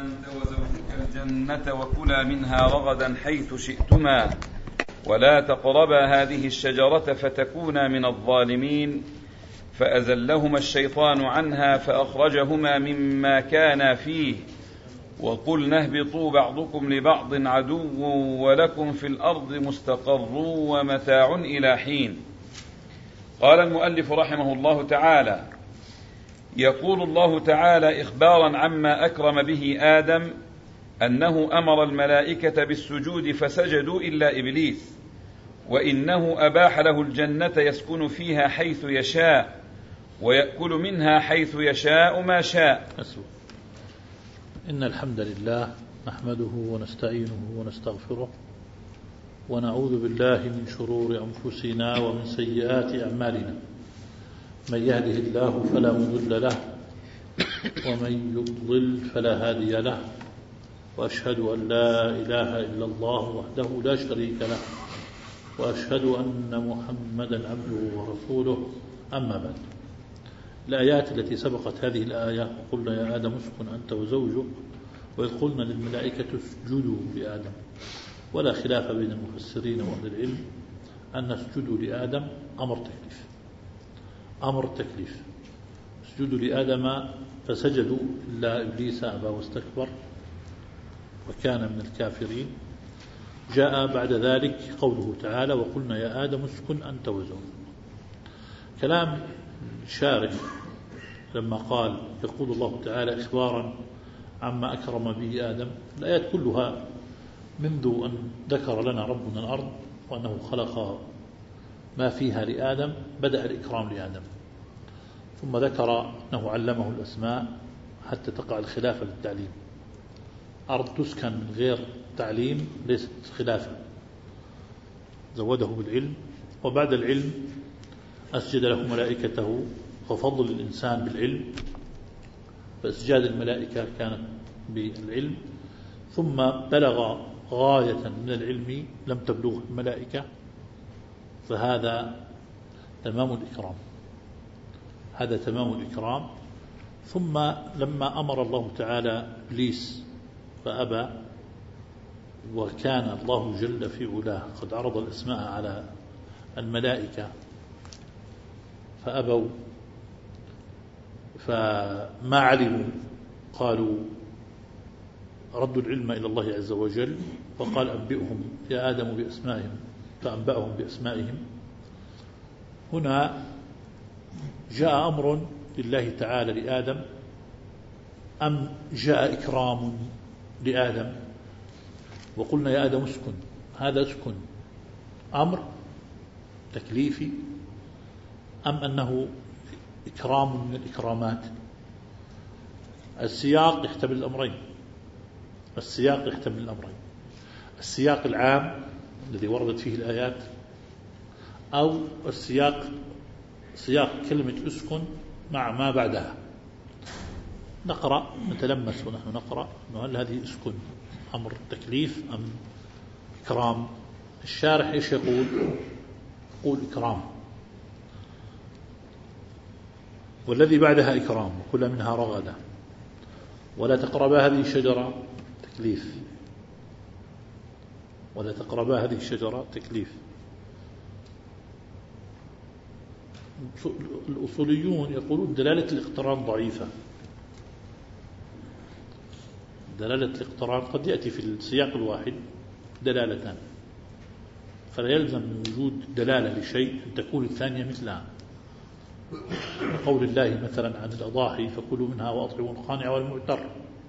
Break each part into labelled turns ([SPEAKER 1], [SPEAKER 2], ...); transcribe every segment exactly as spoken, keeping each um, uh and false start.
[SPEAKER 1] أنت وزوجك الجنة وكلا منها رغدا حيث شئتما ولا تقربا هذه الشجرة فتكونا من الظالمين فأزلهما الشيطان عنها فأخرجهما مما كانا فيه وقلنا اهبطوا بعضكم لبعض عدو ولكم في الأرض مستقر ومتاع إلى حين. قال المؤلف رحمه الله تعالى: يقول الله تعالى إخبارا عما أكرم به آدم أنه أمر الملائكة بالسجود فسجدوا إلا إبليس، وإنه أباح له الجنة يسكن فيها حيث يشاء ويأكل منها حيث يشاء ما شاء.
[SPEAKER 2] أسوأ. إن الحمد لله نحمده ونستعينه ونستغفره ونعوذ بالله من شرور أنفسنا ومن سيئات أعمالنا، من يهده الله فلا مضل له ومن يضلل فلا هادي له، وأشهد أن لا إله إلا الله وحده لا شريك له، وأشهد أن محمدا عبده ورسوله. أما بعد، الآيات التي سبقت هذه الآية: قلنا يا آدم اسكن أنت وزوجك وإذ قلنا للملائكة اسجدوا لآدم، ولا خلاف بين المفسرين وأهل العلم أن اسجدوا لآدم أمر تكليف، أمر تكليف اسجدوا لآدم فسجدوا إلا إبليس أبى واستكبر وكان من الكافرين. جاء بعد ذلك قوله تعالى: وقلنا يا آدم اسكن أنت وزوجك. كلام شارح لما قال يقول الله تعالى إخبارا عما أكرم به آدم، الآيات كلها منذ أن ذكر لنا ربنا الأرض وأنه خلق ما فيها لآدم بدأ الإكرام لآدم، ثم ذكر أنه علمه الأسماء حتى تقع الخلافة للتعليم. أرض تسكن من غير تعليم ليست خلافة، زوده بالعلم، وبعد العلم أسجد له ملائكته، وفضل الإنسان بالعلم، فإسجاد الملائكة كانت بالعلم، ثم بلغ غاية من العلم لم تبلغ الملائكة، فهذا تمام الإكرام، هذا تمام الإكرام. ثم لما أمر الله تعالى إبليس فأبى، وكان الله جل في علاه قد عرض الأسماء على الملائكة فأبوا، فما علموا قالوا ردوا العلم إلى الله عز وجل، وقال أنبئهم يا آدم بأسمائهم، فأنبأهم بأسمائهم. هنا جاء أمر لله تعالى لآدم أم جاء إكرام لآدم؟ وقلنا يا آدم اسكن، هذا اسكن أمر تكليفي أم أنه إكرام من الإكرامات؟ السياق يحتمل الأمرين، السياق يحتمل الأمرين، السياق العام الذي وردت فيه الآيات، أو السياق سياق كلمة اسكن مع ما بعدها. نقرأ نتلمس ونحن نقرأ أنه هل هذه اسكن أمر تكليف أم إكرام؟ الشارح إيش يقول؟ يقول إكرام، والذي بعدها إكرام، وكل منها رغدة، ولا تقربا هذه الشجرة تكليف، ولا تقربا هذه الشجرة تكليف. الأصوليون يقولون دلالة الاقتران ضعيفة، دلالة الاقتران قد يأتي في السياق الواحد دلالتان، فلا يلزم من وجود دلالة لشيء أن تكون الثانية مثلها. قول الله مثلا عن الأضاحي: فكلوا منها وأطعموا القانع والمعتر،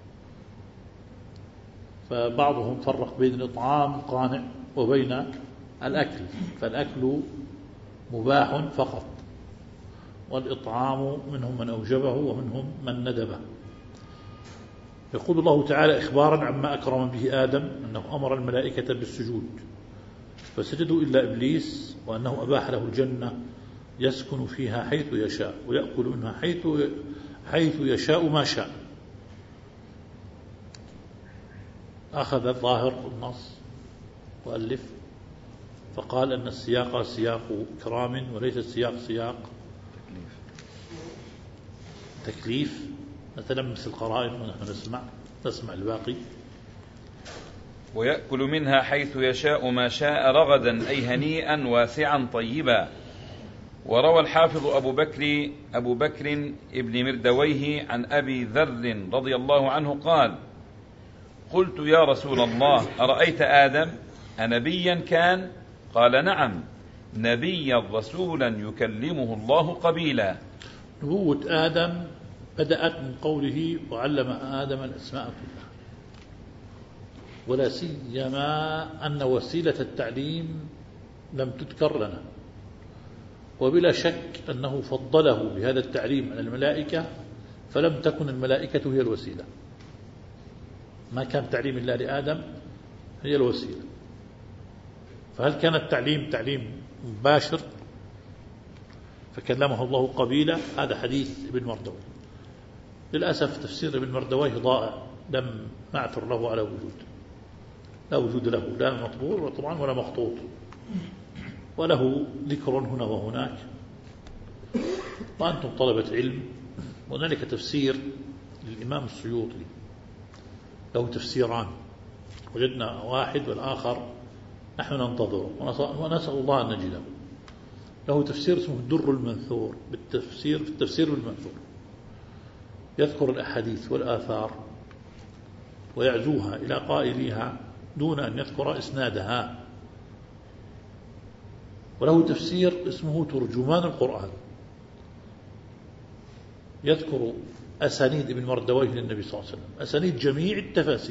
[SPEAKER 2] فبعضهم فرق بين الإطعام القانع وبين الأكل، فالأكل مباح فقط، والإطعام منهم من أوجبه ومنهم من ندبه. يقول الله تعالى إخبارا عما أكرم به آدم أنه أمر الملائكة بالسجود فسجدوا إلا إبليس، وأنه أباح له الجنة يسكن فيها حيث يشاء ويأكل منها حيث حيث يشاء ما شاء. أخذ ظاهر النص وألف فقال أن السياق سياق إكرام وليس السياق سياق تكليف. نتلمس القرائن ونحن نسمع نسمع الباقي.
[SPEAKER 1] ويأكل منها حيث يشاء ما شاء رغدا أي هنيئا واسعا طيبا. وروى الحافظ أبو بكر أبو بكر ابن مردويه عن أبي ذر رضي الله عنه قال: قلت يا رسول الله أرأيت آدم أنبيا كان؟ قال: نعم، نبيا رسولا يكلمه الله قبيلا.
[SPEAKER 2] نبوة آدم بدأت من قوله: وعلم آدم الأسماء كلها، ولا سيما أن وسيلة التعليم لم تذكر لنا، وبلا شك أنه فضله بهذا التعليم على الملائكة، فلم تكن الملائكة هي الوسيلة، ما كان تعليم الله لآدم هي الوسيلة. فهل كان التعليم تعليم مباشر فكلمه الله قبيلا؟ هذا حديث ابن مردويه. للأسف تفسير ابن مردويه ضائع، لم نعثر له على وجود، لا وجود له، لا مطبوع طبعا ولا مخطوط، وله ذكر هنا وهناك. وأنتم طلبة علم، وهنالك تفسير للإمام السيوطي له تفسيران، وجدنا واحد والآخر نحن ننتظره ونسأل الله أن نجده. له تفسير اسمه الدر المنثور، بالتفسير في التفسير بالمنثور، يذكر الأحاديث والآثار ويعزوها إلى قائليها دون أن يذكر إسنادها. وله تفسير اسمه ترجمان القرآن، يذكر أسانيد ابن مردويه للنبي صلى الله عليه وسلم، أسانيد جميع التفاسير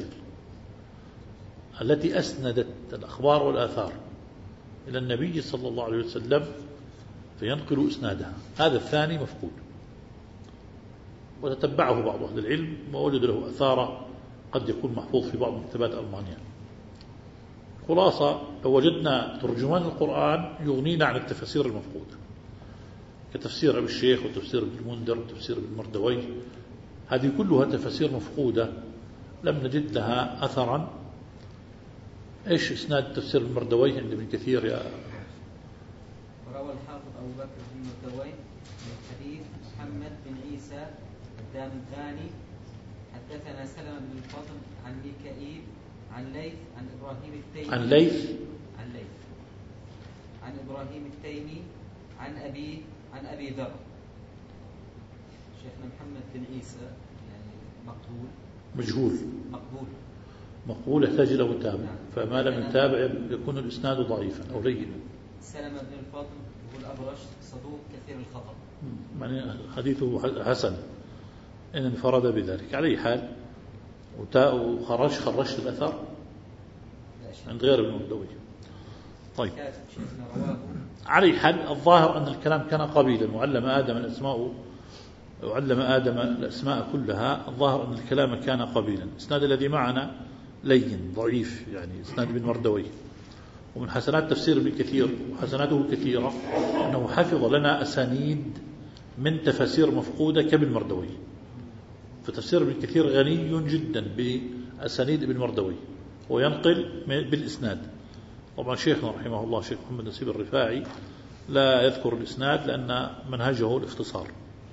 [SPEAKER 2] التي أسندت الأخبار والآثار إلى النبي صلى الله عليه وسلم، فينقل إسنادها. هذا الثاني مفقود، وتتبعه بعض أهل العلم ووجد له أثار قد يكون محفوظ في بعض مكتبات ألمانيا. خلاصة، لو وجدنا ترجمان القرآن يغنينا عن التفاسير المفقودة، كتفسير أبي الشيخ وتفسير ابن المنذر وتفسير ابن مردويه، هذه كلها تفاسير مفقودة لم نجد لها أثرا. إيش إسناد تفسير ابن مردويه عند ابن كثير يا؟
[SPEAKER 3] وروى الحافظ أبو بكر بن مردويه من حديث محمد بن عيسى الدامغاني حدثنا سلمة بن الفضل عن ميكائيل عن ليث عن إبراهيم التيمي
[SPEAKER 2] عن ليث
[SPEAKER 3] عن ليث عن إبراهيم التيمي عن أبي عن أبي ذر. شيخنا محمد بن عيسى يعني مقبول
[SPEAKER 2] مجهول
[SPEAKER 3] مقبول
[SPEAKER 2] مقبول يحتاج له تابع، فما لم يتابع يكون الإسناد ضعيفا أو لينا.
[SPEAKER 3] سلمة بن الفضل هو الأبرش صدوق كثير الخطأ،
[SPEAKER 2] يعني حديثه حسن إن انفرد بذلك. على حال وخرج خرجت الأثر عند غير ابن مردويه. طيب، على حال الظاهر أن الكلام كان قبيلا، وعلم آدم الأسماء وعلم آدم الأسماء كلها. الظاهر أن الكلام كان قبيلا. الإسناد الذي معنا لين ضعيف، يعني إسناد ابن مردويه. ومن حسنات تفسير ابن كثير وحسناته كثيرة أنه حفظ لنا أسانيد من تفاسير مفقودة كابن مردويه. فتفسير ابن كثير غني جدا بأسانيد ابن مردويه وينقل بالإسناد. طبعا شيخنا رحمه الله شيخ محمد نسيب الرفاعي لا يذكر الإسناد لأن منهجه الاختصار.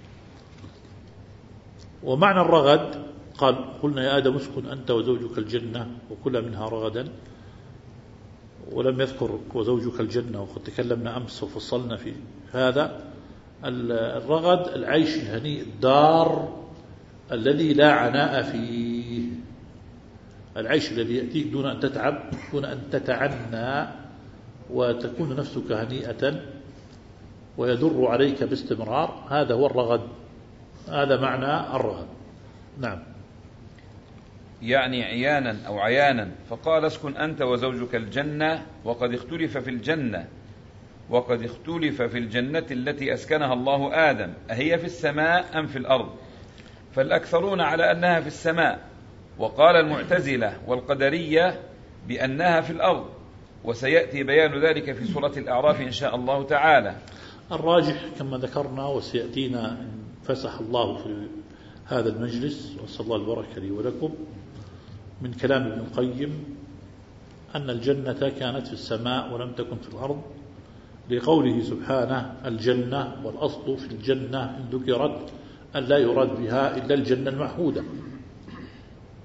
[SPEAKER 2] ومعنى الرغد قال: قلنا يا آدم اسكن أنت وزوجك الجنة وكلا منها رغدا، ولم يذكر وزوجك الجنة، وقد تكلمنا أمس وفصلنا في هذا. الرغد العيش الهنيء الدار الذي لا عناء فيه، العيش الذي يأتيك دون أن تتعب، دون أن تتعنى، وتكون نفسك هنيئة ويدر عليك باستمرار. هذا هو الرغد، هذا معنى الرغد. نعم،
[SPEAKER 1] يعني عيانا أو عيانا. فقال: اسكن أنت وزوجك الجنة. وقد اختلف في الجنة وقد اختلف في الجنة التي أسكنها الله آدم، أهي في السماء أم في الأرض؟ فالأكثرون على أنها في السماء، وقال المعتزلة والقدرية بأنها في الأرض، وسيأتي بيان ذلك في سورة الأعراف إن شاء الله تعالى.
[SPEAKER 2] الراجح كما ذكرنا وسيأتينا إن فسح الله في هذا المجلس، وصلى الله البركة لي ولكم، من كلام ابن القيم أن الجنة كانت في السماء ولم تكن في الأرض، لقوله سبحانه: الجنة، والأصل في الجنة إن ذكرت أن لا يراد بها إلا الجنة المعهودة.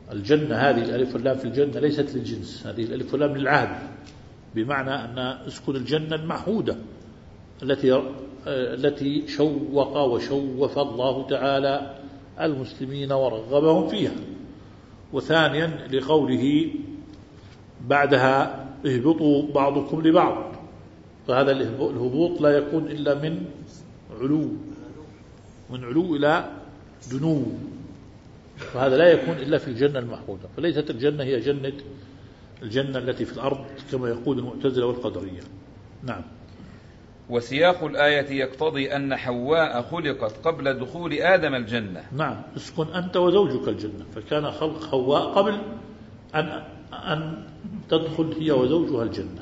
[SPEAKER 2] الجنة هذه الألف واللام في الجنة ليست للجنس، هذه الألف واللام للعهد، بمعنى أن اسكن الجنة المعهودة التي التي شوق وشوف الله تعالى المسلمين ورغبهم فيها. وثانيا لقوله بعدها اهبطوا بعضكم لبعض، فهذا الهبوط لا يكون إلا من علو، من علو إلى دنو، فهذا لا يكون إلا في الجنة المحمودة. فليست الجنة هي جنة الجنة التي في الأرض كما يقول المعتزلة والقدرية. نعم.
[SPEAKER 1] وسياق الآية يقتضي أن حواء خلقت قبل دخول آدم الجنة.
[SPEAKER 2] نعم، اسكن أنت وزوجك الجنة، فكان خلق حواء قبل أن أن تدخل هي وزوجها الجنة،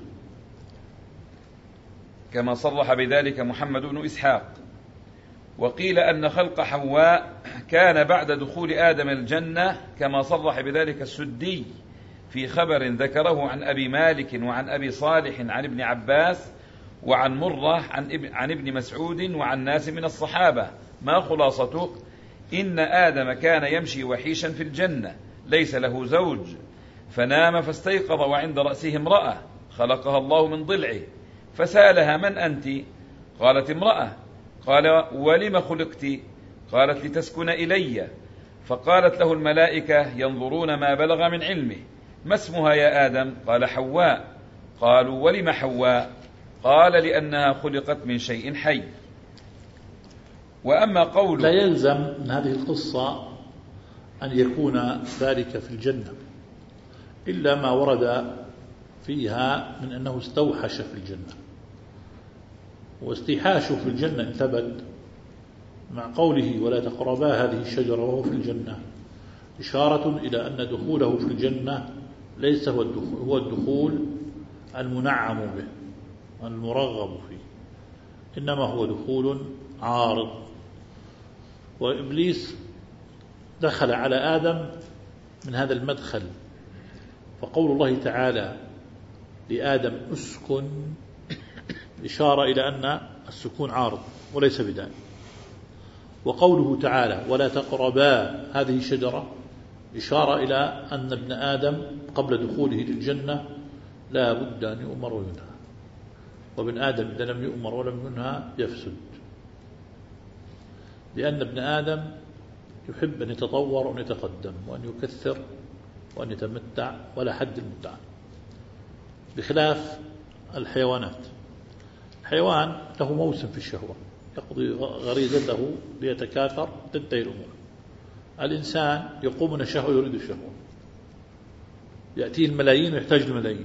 [SPEAKER 1] كما صرح بذلك محمد بن إسحاق. وقيل أن خلق حواء كان بعد دخول آدم الجنة، كما صرح بذلك السدي في خبر ذكره عن أبي مالك وعن أبي صالح عن ابن عباس وعن مرة عن ابن مسعود وعن ناس من الصحابة. ما خلاصته؟ إن آدم كان يمشي وحيشا في الجنة ليس له زوج، فنام فاستيقظ وعند رأسه امرأة خلقها الله من ضلعه، فسألها: من أنت؟ قالت: امرأة. قال: ولم خلقت؟ قالت: لتسكن إلي. فقالت له الملائكة ينظرون ما بلغ من علمه: ما اسمها يا آدم؟ قال: حواء. قالوا: ولم حواء؟ قال: لأنها خلقت من شيء حي. وأما قوله
[SPEAKER 2] لا يلزم من هذه القصة أن يكون ذلك في الجنة، إلا ما ورد فيها من أنه استوحش في الجنة، واستيحاشه في الجنة إن ثبت مع قوله ولا تقربا هذه الشجرة وهو في الجنة إشارة إلى أن دخوله في الجنة ليس هو الدخول, هو الدخول المنعم به المرغب فيه، إنما هو دخول عارض. وإبليس دخل على آدم من هذا المدخل، فقول الله تعالى لآدم اسكن إشارة إلى أن السكون عارض وليس بداية، وقوله تعالى ولا تقربا هذه الشجرة إشارة إلى أن ابن آدم قبل دخوله للجنة لا بد أن يؤمر وينهى، وابن آدم إذا لم يؤمر ولم ينهى يفسد، لأن ابن آدم يحب أن يتطور وأن يتقدم وأن يكثر وأن يتمتع ولا حد المتعة، بخلاف الحيوانات. الحيوان له موسم في الشهوة يقضي غريزته ليتكاثر تنتهي الأمور. الإنسان يقوم من الشهوة يريد الشهوة، يأتيه الملايين ويحتاج الملايين.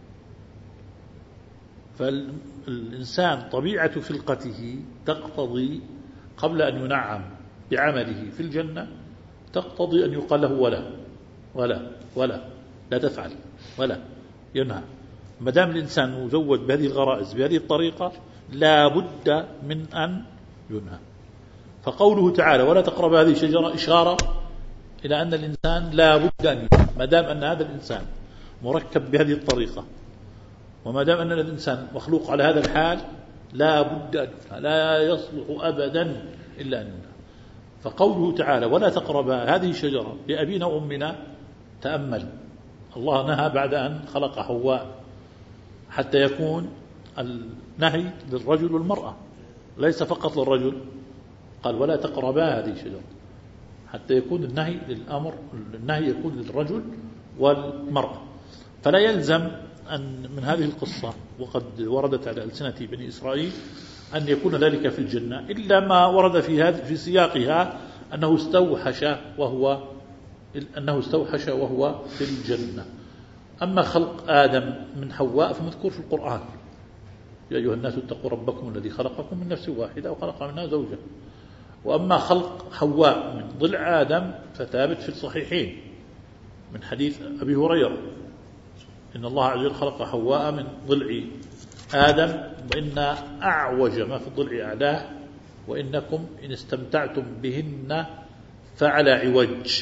[SPEAKER 2] فالإنسان طبيعة خلقته تقتضي قبل أن ينعم بعمله في الجنة تقتضي أن يقال له ولا ولا ولا لا تفعل ولا ينهى. ما دام الإنسان مزود بهذه الغرائز بهذه الطريقة لا بد من أن ينهى. فقوله تعالى ولا تقرب هذه الشجرة إشارة إلى أن الإنسان لا بد أن ينهى، ما دام أن هذا الإنسان مركب بهذه الطريقة، وما دام أن الإنسان مخلوق على هذا الحال لا بد أن ينهى، لا يصلح أبدا إلا أن ينهى. فقوله تعالى ولا تقرب هذه الشجرة لأبينا وأمنا، تأمل الله نهى بعد أن خلق حواء حتى يكون النهي للرجل والمرأة ليس فقط للرجل، قال ولا تقربا هذه الشجرة حتى يكون النهي للأمر، النهي يكون للرجل والمرأة. فلا يلزم أن من هذه القصة وقد وردت على ألسنة بني إسرائيل أن يكون ذلك في الجنة، إلا ما ورد في هذا في سياقها أنه استوحش وهو أنه استوحش وهو في الجنة. أما خلق آدم من حواء فمذكور في القرآن يا أيها الناس اتقوا ربكم الذي خلقكم من نفس واحدة وخلق منها زوجها. وأما خلق حواء من ضلع آدم فثابت في الصحيحين من حديث أبي هريرة إن الله عز وجل خلق حواء من ضلع آدم وإن أعوج ما في الضلع أعلاه وإنكم إن استمتعتم بهن فعلى عوج،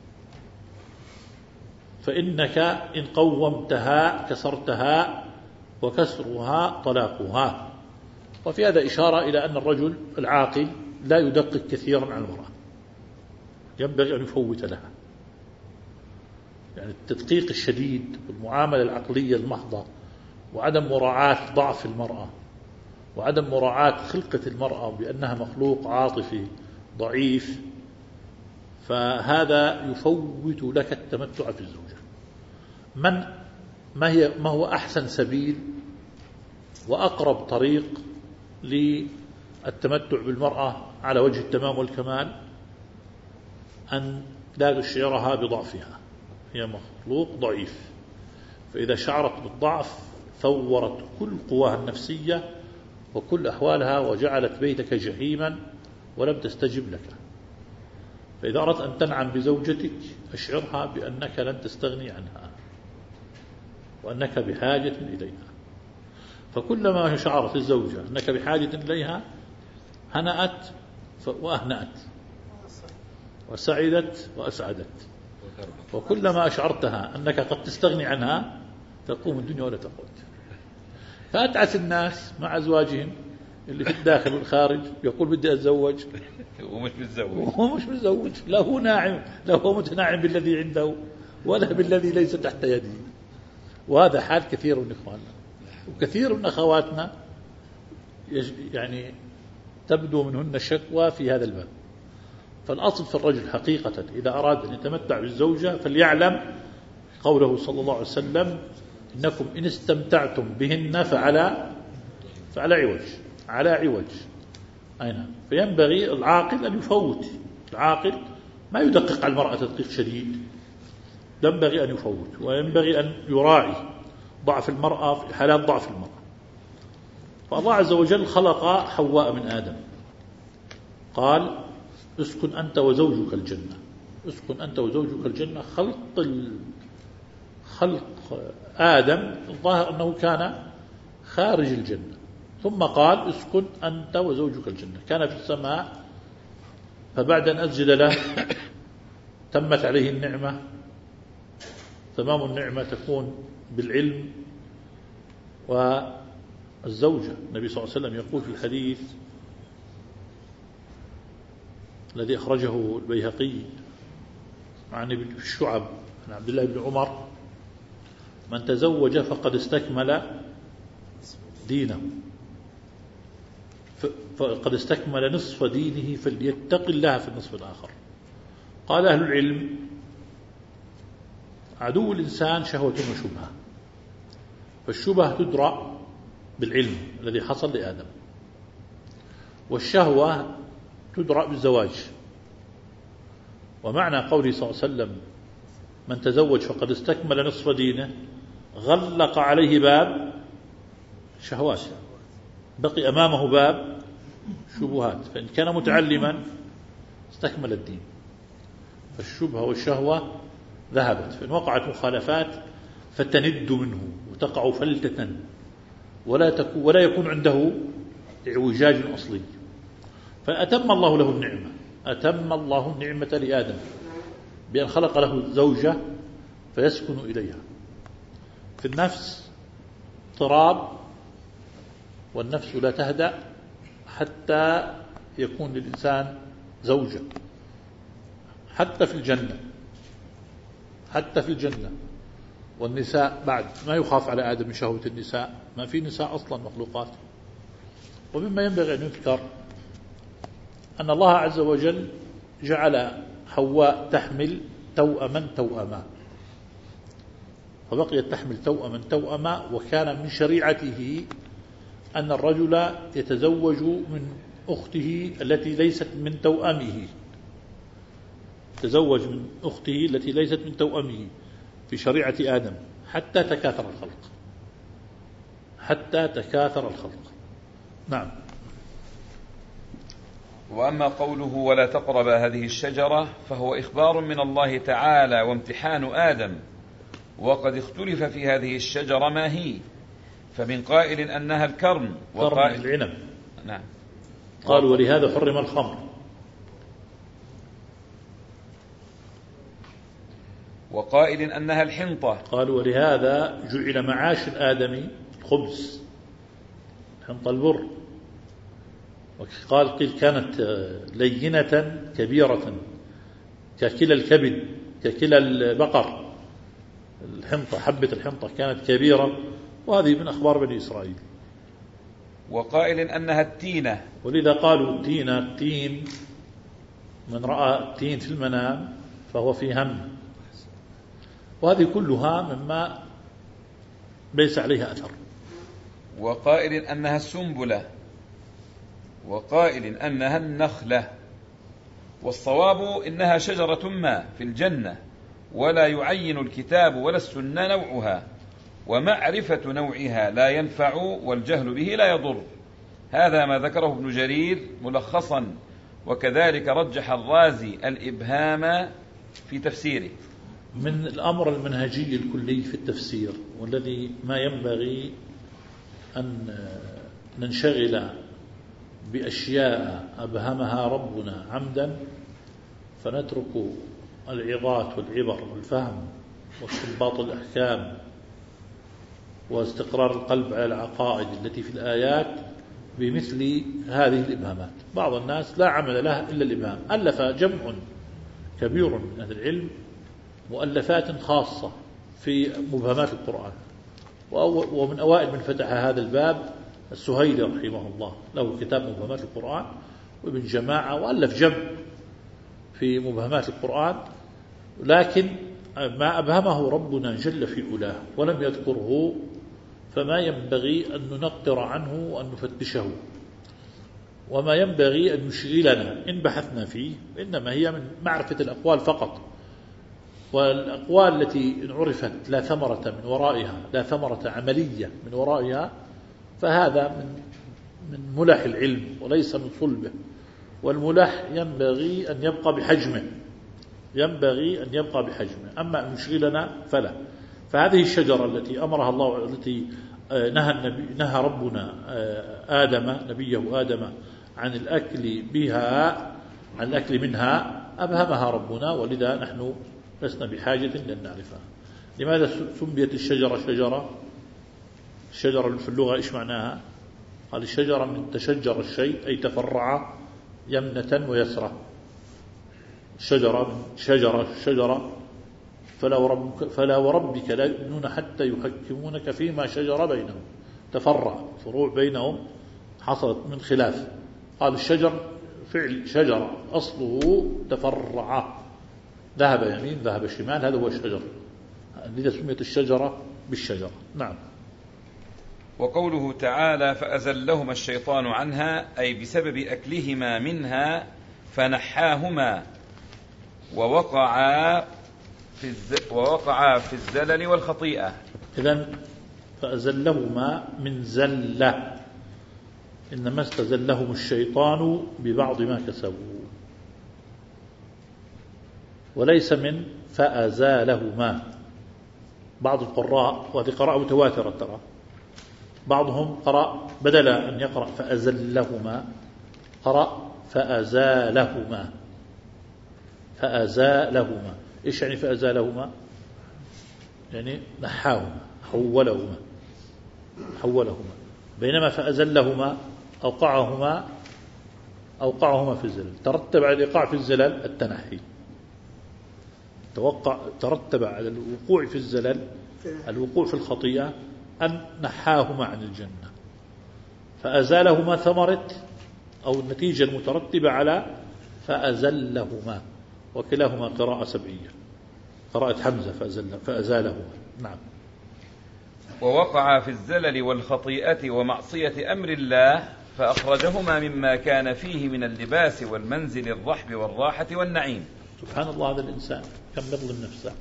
[SPEAKER 2] فإنك إن قومتها كسرتها وكسرها طلاقها. وفي هذا إشارة إلى أن الرجل العاقل لا يدقق كثيرا عن المرأة، ينبغي أن يفوت لها. يعني التدقيق الشديد والمعاملة العقلية المحضة وعدم مراعاة ضعف المرأة وعدم مراعاة خلقة المرأة بأنها مخلوق عاطفي ضعيف، فهذا يفوت لك التمتع في الزوجة. من ما هي ما هو أحسن سبيل وأقرب طريق للتمتع بالمرأة على وجه التمام والكمال؟ أن لا تشعرها بضعفها، هي مخلوق ضعيف، فإذا شعرت بالضعف ثورت كل قواها النفسية وكل أحوالها وجعلت بيتك جحيما ولم تستجب لك. فإذا أردت أن تنعم بزوجتك أشعرها بأنك لن تستغني عنها وأنك بحاجة إليها، فكلما شعرت الزوجة أنك بحاجة إليها هنأت وأهنأت وسعدت وأسعدت، وكلما أشعرتها أنك قد تستغني عنها تقوم الدنيا ولا تقعد. فأتعس الناس مع أزواجهم اللي في الداخل والخارج يقول بدي أتزوج
[SPEAKER 1] ومش متزوج
[SPEAKER 2] وهو مش متزوج، لا هو ناعم، لا هو متناعم بالذي عنده ولا بالذي ليس تحت يده. وهذا حال كثير من إخواننا وكثير من أخواتنا يعني تبدو منهن الشكوى في هذا الباب. فالأصل في الرجل حقيقة إذا أراد أن يتمتع بالزوجة فليعلم قوله صلى الله عليه وسلم إنكم إن استمتعتم بهن فعلى فعلى عوج على عوج أين. فينبغي العاقل أن يفوت، العاقل ما يدقق على المرأة تدقيق شديد، ينبغي أن يفوت، وينبغي أن يراعي ضعف المرأة في حالات ضعف المرأة. فالله عز وجل خلق حواء من آدم، قال اسكن أنت وزوجك الجنة، اسكن أنت وزوجك الجنة. خلق خلق آدم الظاهر أنه كان خارج الجنة، ثم قال اسكن أنت وزوجك الجنة. كان في السماء، فبعد أن أسجد له تمت عليه النعمة. تمام النعمة تكون بالعلم والزوجة. النبي صلى الله عليه وسلم يقول في الحديث الذي أخرجه البيهقي عن ابن الشعب عن عبد الله بن عمر: من تزوج فقد استكمل دينه، فقد استكمل نصف دينه فليتق الله في النصف الآخر. قال أهل العلم: عدو الإنسان شهوة وشبهة، فالشبهة تدرأ بالعلم الذي حصل لآدم، والشهوة تدرأ بالزواج. ومعنى قوله صلى الله عليه وسلم من تزوج فقد استكمل نصف دينه غلق عليه باب شهوات، بقي أمامه باب شبهات. فإن كان متعلما استكمل الدين، فالشبهة والشهوة ذهبت. فإن وقعت مخالفات فتند منه وتقع فلتة ولا تكون ولا يكون عنده اعوجاج أصلي. فأتم الله له النعمة، أتم الله النعمة لآدم بأن خلق له زوجة فيسكن إليها. في النفس اضطراب، والنفس لا تهدأ حتى يكون للإنسان زوجة. حتى في الجنة، حتى في الجنة والنساء بعد ما يخاف على آدم من شهوة النساء، ما في نساء أصلا مخلوقات. ومما ينبغي أن يذكر أن الله عز وجل جعل حواء تحمل توأما توأما، فبقيت تحمل توأما توأما. وكان من شريعته أن الرجل يتزوج من أخته التي ليست من توأمه، تزوج من أخته التي ليست من توأمه في شريعة آدم حتى تكاثر الخلق، حتى تكاثر الخلق. نعم.
[SPEAKER 1] وأما قوله ولا تقرب هذه الشجرة فهو إخبار من الله تعالى وامتحان آدم، وقد اختلف في هذه الشجرة ما هي، فمن قائل أنها الكرم
[SPEAKER 2] وقائل العنب.
[SPEAKER 1] نعم.
[SPEAKER 2] قالوا ولهذا حرم الخمر،
[SPEAKER 1] وقائل أنها الحنطة.
[SPEAKER 2] قالوا ولهذا جعل معاش الآدمي خبز حنطة البر. وقال قيل كانت لينة كبيرة ككلا الكبد ككلا البقر، الحنطة، حبة الحنطة كانت كبيرة، وهذه من أخبار بني إسرائيل.
[SPEAKER 1] وقائل أنها التينة،
[SPEAKER 2] ولذا قالوا التينة، التين من رأى التين في المنام فهو في هم. وهذه كلها مما ليس عليها أثر.
[SPEAKER 1] وقائل أنها السنبلة، وقائل أنها النخلة، والصواب إنها شجرة ما في الجنة، ولا يعين الكتاب ولا السنة نوعها، ومعرفة نوعها لا ينفع والجهل به لا يضر. هذا ما ذكره ابن جرير ملخصا، وكذلك رجح الرازي الإبهام في تفسيره.
[SPEAKER 2] من الأمر المنهجي الكلي في التفسير، والذي ما ينبغي أن ننشغل بأشياء أبهمها ربنا عمدا، فنترك العظات والعبر والفهم واستنباط الأحكام واستقرار القلب على العقائد التي في الآيات بمثل هذه الإبهامات. بعض الناس لا عمل لها إلا الإبهام. ألف جمع كبير من أهل العلم مؤلفات خاصة في مبهمات القرآن، ومن أوائل من فتح هذا الباب السهيلي رحمه الله، له كتاب مبهمات القرآن، وابن جماعة، وألف جمع في مبهمات القرآن. لكن ما أبهمه ربنا جل في علاه ولم يذكره، فما ينبغي أن ننقر عنه وأن نفتشه، وما ينبغي أن نشغلنا إن بحثنا فيه، إنما هي من معرفة الأقوال فقط. والأقوال التي إن عرفت لا ثمرة من ورائها، لا ثمرة عملية من ورائها، فهذا من من ملح العلم وليس من صلبه. والملح ينبغي أن يبقى بحجمه، ينبغي أن يبقى بحجمه، أما أن يشغلنا فلا. فهذه الشجرة التي أمرها الله، التي نهى النبي نهى ربنا آدم نبيه آدم عن الأكل بها، عن الأكل منها، أبهمها ربنا، ولذا نحن لسنا بحاجة لأن نعرفها. لماذا سميت الشجرة شجرة؟ الشجرة في اللغة إيش معناها؟ قال الشجرة من تشجر الشيء، أي تفرع يمنة ويسرة. الشجرة من شجرة شجرة فلا وربك, فلا وربك لا يؤمنون حتى يحكمونك فيما شجر بينهم. تفرع، فروع بينهم حصلت من خلاف. قال الشجر فعل شجرة أصله تفرع، ذهب يمين ذهب شمال، هذا هو الشجر، لذا سميت الشجرة بالشجرة. نعم.
[SPEAKER 1] وقوله تعالى فأزلهما الشيطان عنها، أي بسبب أكلهما منها فنحاهما، ووقعا في الز... ووقعا في الزلل والخطيئة.
[SPEAKER 2] إذن فأزلهما من زلة، إنما استزلهم الشيطان ببعض ما كسبوا، وليس من فأزالهما. بعض القراء، وهذه قراءة متواترة ترى، بعضهم قرأ بدل أن يقرأ فأزلهما قرأ فأزالهما. فأزالهما إيش يعني فأزالهما؟ يعني نحاهما، حولهما حولهما بينما فأزلهما أوقعهما أوقعهما في الزلل. ترتب على الإيقاع في الزلل التنحي، توقع ترتب على الوقوع في الزلل الوقوع في الخطيئة، أن نحاهما عن الجنة. فأزالهما ثمرة أو النتيجة المترتبة على فأزلهما، وكلاهما قراءة سبعية، قراءة حمزة فأزل فأزالهما. نعم.
[SPEAKER 1] ووقع في الزلل والخطيئة ومعصية أمر الله، فأخرجهما مما كان فيه من اللباس والمنزل الرحب والراحة والنعيم.
[SPEAKER 2] سبحان الله، هذا الإنسان كم يظلم نفسه،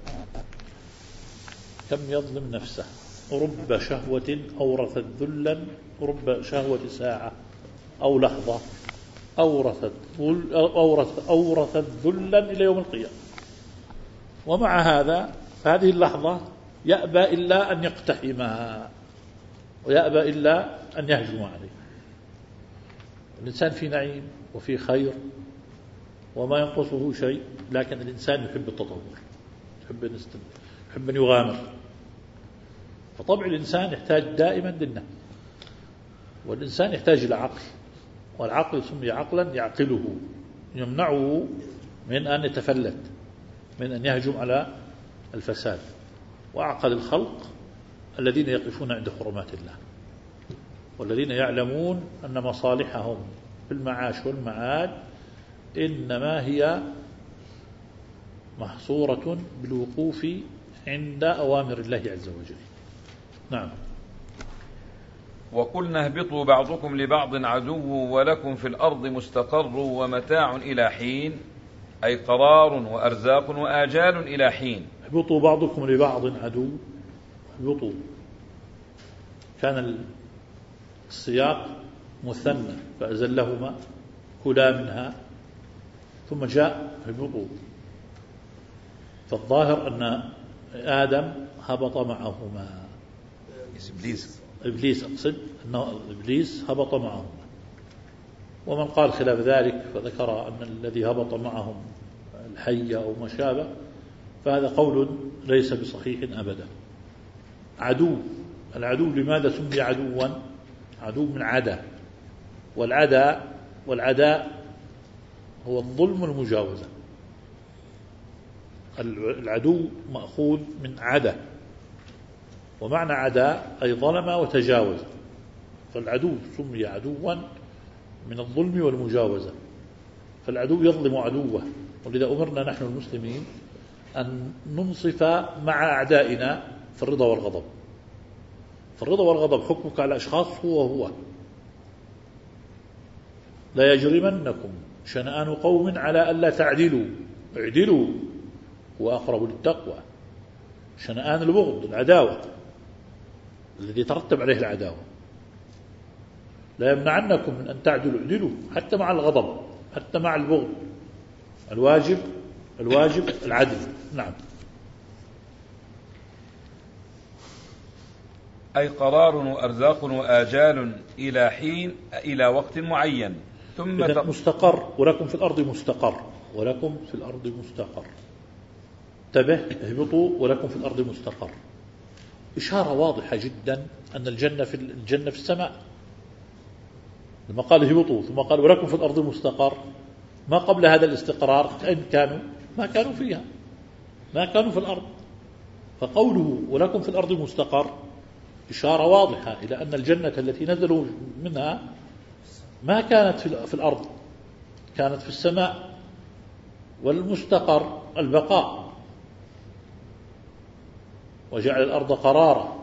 [SPEAKER 2] كم يظلم نفسه. رب شهوة أورثت ذلا، رب شهوة ساعة أو لحظة أورثت أورثت أورثت ذلا إلى يوم القيامة. ومع هذا هذه اللحظة يأبى إلا أن يقتحمها، ويأبى إلا أن يهجم عليه. الإنسان في نعيم وفي خير وما ينقصه شيء، لكن الإنسان يحب التطور، يحب أن يستمر، يحب أن يغامر. فطبع الإنسان يحتاج دائما للنهي، والإنسان يحتاج إلى عقل، والعقل سمي عقلا يعقله، يمنعه من أن يتفلت، من أن يهجم على الفساد. وأعقل الخلق الذين يقفون عند حرمات الله، والذين يعلمون أن مصالحهم في المعاش والمعاد إنما هي محصورة بالوقوف عند أوامر الله عز وجل. نعم.
[SPEAKER 1] وقلنا اهبطوا بعضكم لبعض عدو ولكم في الأرض مستقر ومتاع إلى حين، أي قرار وأرزاق وآجال إلى حين.
[SPEAKER 2] اهبطوا بعضكم لبعض عدو، اهبطوا كان السياق مثنى فأزلهما كلا منها ثم جاء اهبطوا، فالظاهر أن آدم هبط معهما.
[SPEAKER 1] إبليس
[SPEAKER 2] إبليس أقصد أنه إبليس هبط معهما، ومن قال خلاف ذلك فذكر أن الذي هبط معهم الحية أو ما شابه، فهذا قول ليس بصحيح أبدا. عدو، العدو لماذا سمي عدوا؟ عدو من عدا، والعدا والعداء هو الظلم والمجاوزة. العدو مأخوذ من عدا، ومعنى عداء أي ظلم وتجاوز، فالعدو سمي عدوا من الظلم والمجاوزة، فالعدو يظلم عدوه. ولذا أمرنا نحن المسلمين أن ننصف مع أعدائنا في الرضا والغضب. فالرضا والغضب حكمك على أشخاص هو هو. لا يجرمنكم شنآن قوم على ألا تعدلوا اعدلوا وأقرب للتقوى. شنآن البغض، العداوة الذي ترتب عليه العداوة. لا يمنعنكم من أن تعدلوا اعدلوا، حتى مع الغضب، حتى مع البغض. الواجب الواجب العدل. نعم.
[SPEAKER 1] أي قرار وأرزاق وآجال إلى حين، إلى وقت معين. ثم
[SPEAKER 2] تق... مستقر، ولكم في الأرض مستقر، ولكم في الأرض مستقر. انتبه، اهبطوا ولكم في الأرض مستقر. إشارة واضحة جدا أن الجنة في الجنة في السماء. لما قال اهبطوا ثم قال ولكم في الأرض مستقر، ما قبل هذا الاستقرار أين كانوا؟ ما كانوا فيها، ما كانوا في الأرض. فقوله ولكم في الأرض مستقر إشارة واضحة إلى أن الجنة التي نزلوا منها ما كانت في الأرض، كانت في السماء. والمستقر البقاء، وجعل الأرض قرارا،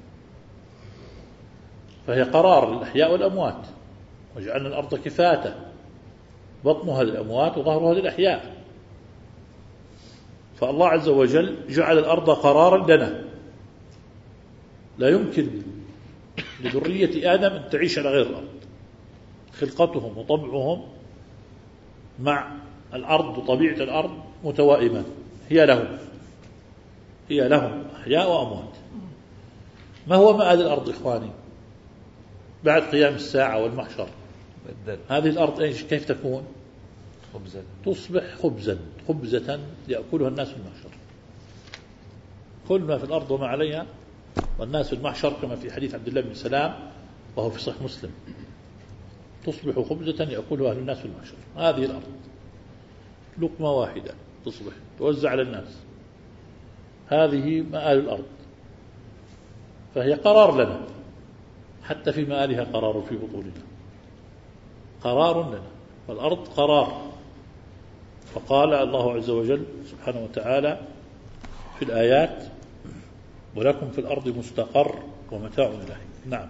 [SPEAKER 2] فهي قرار للأحياء والأموات. وجعلنا الأرض كفاتا، بطنها للأموات وظهرها للأحياء. فالله عز وجل جعل الأرض قرارا لنا. لا يمكن لذرية آدم أن تعيش على غير الأرض. خلقتهم وطبعهم مع الأرض وطبيعة الأرض متوائمة، هي لهم هي لهم أحياء وأموات. ما هو مآل الأرض إخواني بعد قيام الساعة والمحشر؟ هذه الأرض إيش كيف تكون؟
[SPEAKER 1] خبزة. تصبح
[SPEAKER 2] خبزا خبزة يأكلها الناس في المحشر. كل ما في الأرض وما عليها، والناس في المحشر كما في حديث عبد الله بن سلام وهو في صحيح مسلم: تصبح خبزة يأكلها أهل الناس في المحشر. هذه الأرض لقمة واحدة تصبح توزع على الناس. هذه مآل الأرض، فهي قرار لنا، حتى في مآلها قرار في بطوننا، قرار لنا. فالأرض قرار. فقال الله عز وجل سبحانه وتعالى في الآيات: ولكم في الأرض مستقر ومتاع إلى حين. نعم.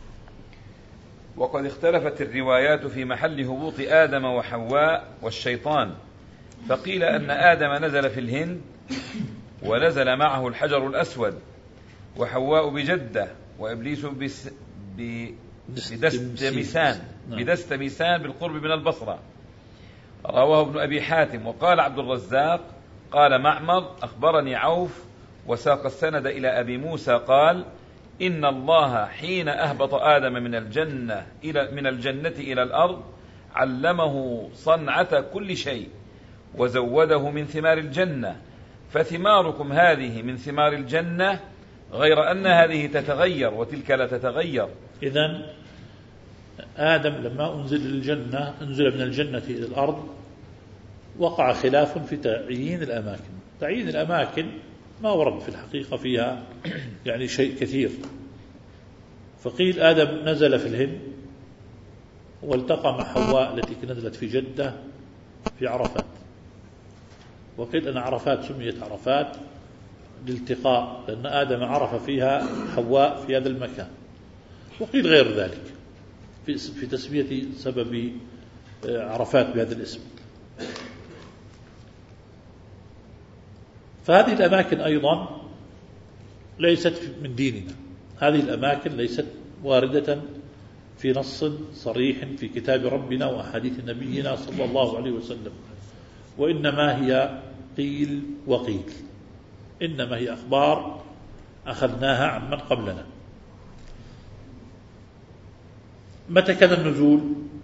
[SPEAKER 1] وقد اختلفت الروايات في محل هبوط آدم وحواء والشيطان، فقيل أن آدم نزل في الهند ونزل معه الحجر الأسود، وحواء بجدة، وإبليس بس ب... بدستمسان بدستمسان بالقرب من البصرة. رواه ابن أبي حاتم. وقال عبد الرزاق قال معمر أخبرني عوف وساق السند إلى أبي موسى قال: إن الله حين أهبط آدم من الجنة إلى من الجنة إلى الأرض علمه صنعة كل شيء وزوده من ثمار الجنة، فثماركم هذه من ثمار الجنة، غير أن هذه تتغير وتلك لا تتغير.
[SPEAKER 2] إذن آدم لما أنزل للجنة أنزل من الجنة إلى الأرض، وقع خلاف في تعيين الأماكن. تعيين الأماكن ما ورد في الحقيقة فيها يعني شيء كثير. فقيل آدم نزل في الهند والتقى مع حواء التي نزلت في جدة في عرفات، وقيل أن عرفات سميت عرفات للالتقاء لأن آدم عرف فيها حواء في هذا المكان، وقيل غير ذلك في تسمية سبب عرفات بهذا الاسم. فهذه الأماكن أيضا ليست من ديننا، هذه الأماكن ليست واردة في نص صريح في كتاب ربنا وأحاديث نبينا صلى الله عليه وسلم، وإنما هي قيل وقيل، إنما هي أخبار أخذناها عن من قبلنا. متى كان النزول؟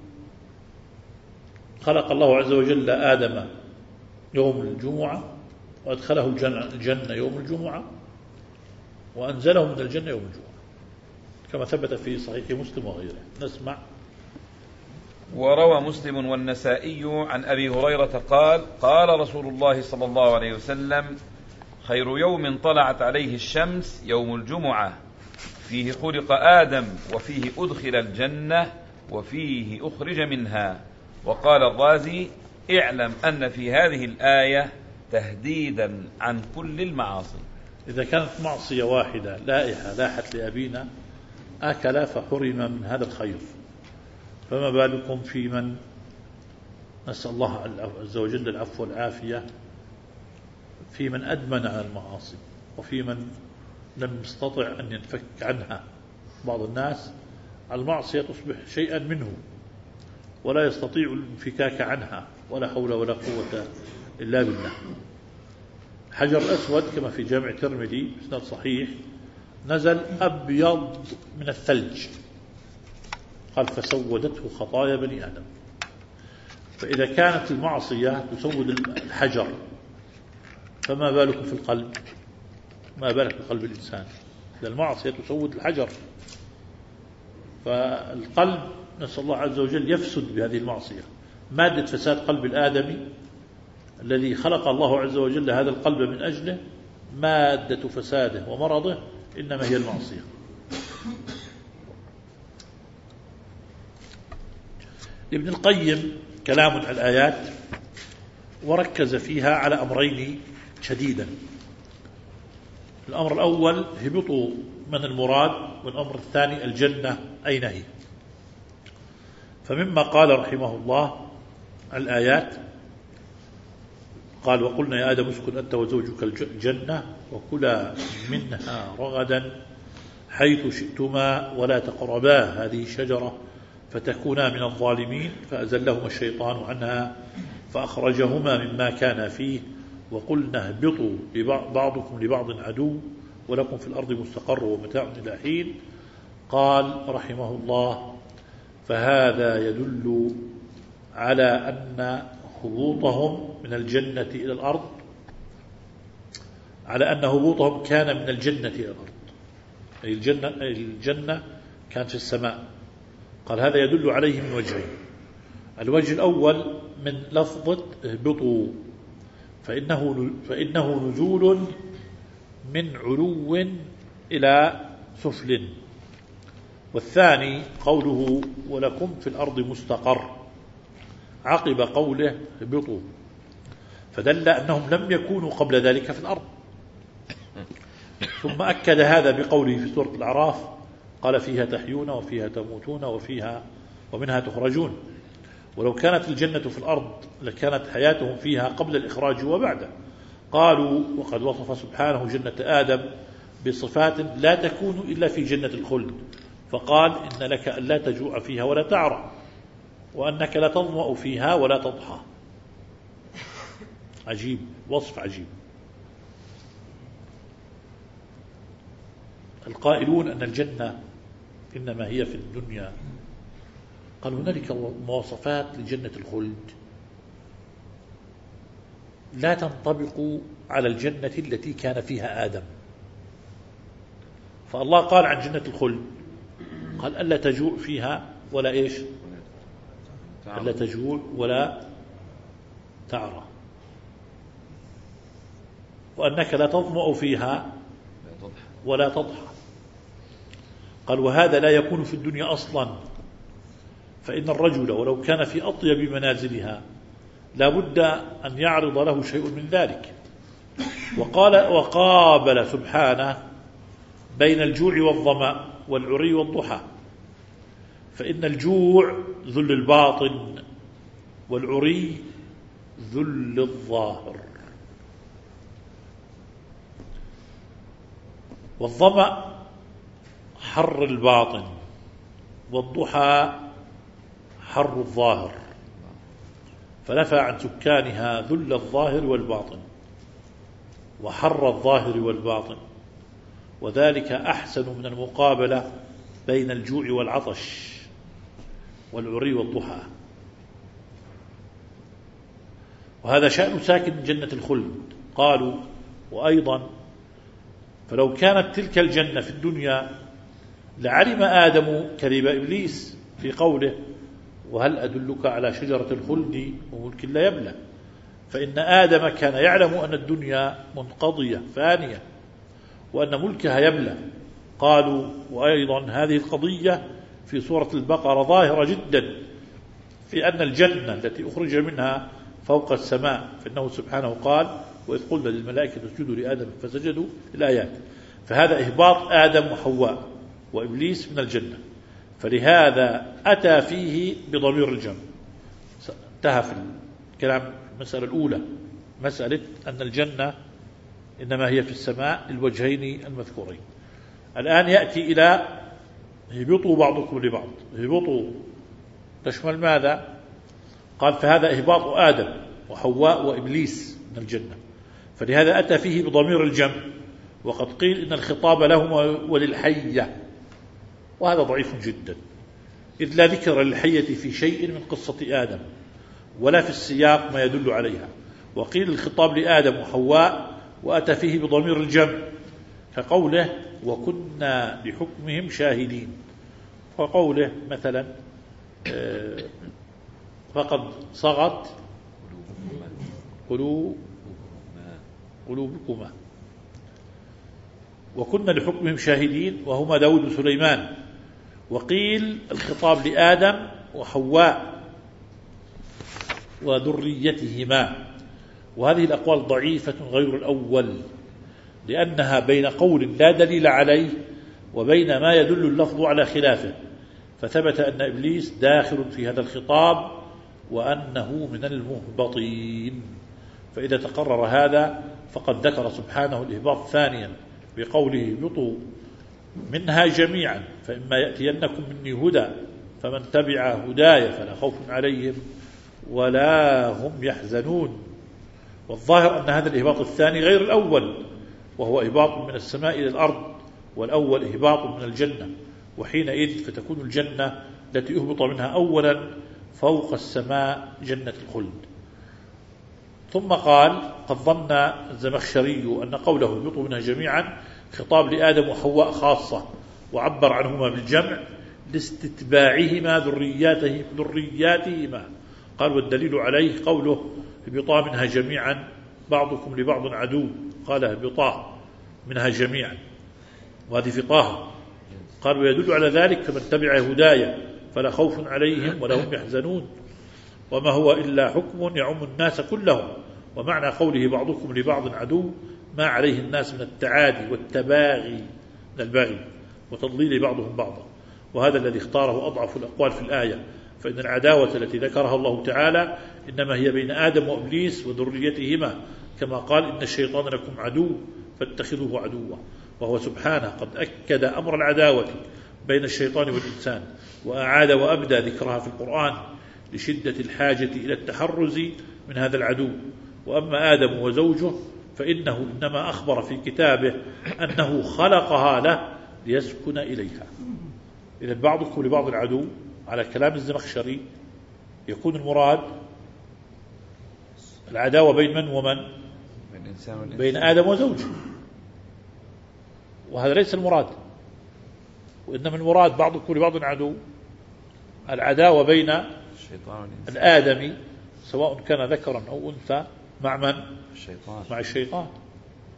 [SPEAKER 2] خلق الله عز وجل آدم يوم الجمعة وأدخله الجنة يوم الجمعة وأنزله من الجنة يوم الجمعة كما ثبت في صحيح مسلم وغيره. نسمع.
[SPEAKER 1] وروى مسلم والنسائي عن أبي هريرة قال قال رسول الله صلى الله عليه وسلم خير يوم طلعت عليه الشمس يوم الجمعة فيه خلق آدم وفيه أدخل الجنة وفيه أخرج منها. وقال الرازي اعلم أن في هذه الآية تهديدا عن كل المعاصي.
[SPEAKER 2] إذا كانت معصية واحدة لائحة لاحت لأبينا أكل فحرم من هذا الخير، فما بالكم في من نسأل الله عز وجل العفو والعافية، في من أدمن على المعاصي وفي من لم يستطع أن ينفك عنها. بعض الناس المعصية تصبح شيئا منه ولا يستطيع الانفكاك عنها، ولا حول ولا قوة إلا بالله. حجر الأسود كما في جامع الترمذي بإسناد صحيح نزل أبيض من الثلج، قال فسودته خطايا بني آدم. فإذا كانت المعصية تسود الحجر فما بالكم في القلب، ما بالك بقلب الإنسان؟ المعصية تسود الحجر، فالقلب نسأل الله عز وجل يفسد بهذه المعصية. مادة فساد قلب الآدمي الذي خلق الله عز وجل هذا القلب من أجله، مادة فساده ومرضه إنما هي المعصية. ابن القيم كلام على الآيات وركز فيها على أمرين شديدا. الأمر الأول هبطوا من المراد، والأمر الثاني الجنة أين هي. فمما قال رحمه الله الآيات قال وقلنا يا آدم اسكن أنت وزوجك الجنة وكلا منها رغدا حيث شئتما ولا تقربا هذه الشجرة فتكونا من الظالمين فأزلهما الشيطان عنها فأخرجهما مما كان فيه وقلنا اهبطوا بعضكم لبعض عدو ولكم في الأرض مستقر ومتاع إلى حين. قال رحمه الله فهذا يدل على أن هبوطهم من الجنة إلى الأرض على أن هبوطهم كان من الجنة إلى الأرض، أي الجنة, الجنة كانت في السماء. قال هذا يدل عليه من وجهين. الوجه الأول من لفظة اهبطوا فإنه, فإنه نزول من علو إلى سفل، والثاني قوله ولكم في الأرض مستقر عقب قوله اهبطوا، فدل أنهم لم يكونوا قبل ذلك في الأرض. ثم أكد هذا بقوله في سورة الأعراف قال فيها تحيون وفيها تموتون وفيها ومنها تخرجون. ولو كانت الجنة في الأرض لكانت حياتهم فيها قبل الإخراج وبعده. قالوا وقد وصف سبحانه جنة آدم بصفات لا تكون إلا في جنة الخلد، فقال إن لك ألا تجوع فيها ولا تعرى وأنك لا تظمأ فيها ولا تضحى. عجيب، وصف عجيب. القائلون أن الجنة إنما هي في الدنيا قال هنالك مواصفات لجنة الخلد لا تنطبق على الجنة التي كان فيها آدم. فالله قال عن جنة الخلد قال ألا تجوع فيها ولا إيش ألا تجوع ولا تعرى. وأنك لا تظمأ فيها ولا تضحى. قال وهذا لا يكون في الدنيا أصلا، فإن الرجل ولو كان في أطيب منازلها لا بد أن يعرض له شيء من ذلك. وقال وقابل سبحانه بين الجوع والظمأ والعري والضحى، فإن الجوع ذل الباطن والعري ذل الظاهر، والظمأ حر الباطن والضحى حر الظاهر، فنفى عن سكانها ذل الظاهر والباطن وحر الظاهر والباطن، وذلك أحسن من المقابلة بين الجوع والعطش والعري والضحى. وهذا شأن ساكن جنة الخلد. قالوا وأيضا فلو كانت تلك الجنة في الدنيا لعلم آدم كذب إبليس في قوله وهل أدلك على شجرة الخلد وملك لا يبلى، فإن آدم كان يعلم أن الدنيا منقضية فانية وأن ملكها يبلى. قالوا وأيضا هذه القضية في سورة البقرة ظاهرة جدا في أن الجنة التي أخرج منها فوق السماء، فإنه سبحانه قال وإذ قلنا للملائكة اسجدوا لآدم فسجدوا الآيات، فهذا إهباط آدم وحواء وإبليس من الجنة، فلهذا أتى فيه بضمير الجمع. انتهى في الكلام المسألة الأولى مسألة أن الجنة إنما هي في السماء الوجهين المذكورين. الآن يأتي إلى هبطوا بعضكم لبعض. هبطوا تشمل ماذا؟ قال فهذا إهباط آدم وحواء وإبليس من الجنة، فلهذا أتى فيه بضمير الجمع، وقد قيل إن الخطاب لهم وللحية، وهذا ضعيف جدا، إذ لا ذكر للحية في شيء من قصة آدم ولا في السياق ما يدل عليها. وقيل الخطاب لآدم وحواء وأتى فيه بضمير الجمع كقوله وكنا لحكمهم شاهدين، وقوله مثلا فقد صغت قلوبكما وكنا لحكمهم شاهدين وهما داود وسليمان. وقيل الخطاب لآدم وحواء وذريتهما، وهذه الأقوال ضعيفة غير الأول، لأنها بين قول لا دليل عليه وبين ما يدل اللفظ على خلافه، فثبت أن إبليس داخل في هذا الخطاب وأنه من المهبطين. فإذا تقرر هذا فقد ذكر سبحانه الإهباط ثانيا بقوله اهبطوا منها جميعا فإما يأتينكم مني هدى فمن تبع هداي فلا خوف عليهم ولا هم يحزنون. والظاهر أن هذا الإهباط الثاني غير الأول، وهو إهباط من السماء إلى الأرض، والأول إهباط من الجنة، وحينئذ فتكون الجنة التي أهبط منها أولا فوق السماء جنة الخلد. ثم قال قد ظن الزمخشري أن قوله اهبطوا منها جميعا خطاب لآدم وحواء خاصة، وعبر عنهما بالجمع لاستتباعهما ذرياته ذرياتهما. قال والدليل عليه قوله اهبطا منها جميعا بعضكم لبعض عدو، قال اهبطا منها جميعا، وهذه في طه. قال ويدل على ذلك فمن تبع هدايا فلا خوف عليهم ولا هم يحزنون، وما هو إلا حكم يعم الناس كلهم. ومعنى قوله بعضكم لبعض عدو ما عليه الناس من التعادي والتباغي من البغي وتضليل بعضهم بعضا، وهذا الذي اختاره أضعف الأقوال في الآية، فإن العداوة التي ذكرها الله تعالى إنما هي بين آدم وإبليس وذريتهما، كما قال إن الشيطان لكم عدو فاتخذوه عدوا، وهو سبحانه قد أكد أمر العداوة بين الشيطان والإنسان، وأعاد وأبدى ذكرها في القرآن لشدة الحاجة إلى التحرز من هذا العدو. وأما آدم وزوجه فإنه إنما أخبر في كتابه أنه خلقها له ليسكن إليها. إذا بعضكم لبعض العدو على كلام الزمخشري يكون المراد العداوة بين من ومن؟ بين آدم وزوجه، وهذا ليس المراد، وإنما المراد بعضكم لبعض عدو العداوة بين الآدمي سواء كان ذكرا أو أنثى مع من؟ الشيطان. مع الشيطان،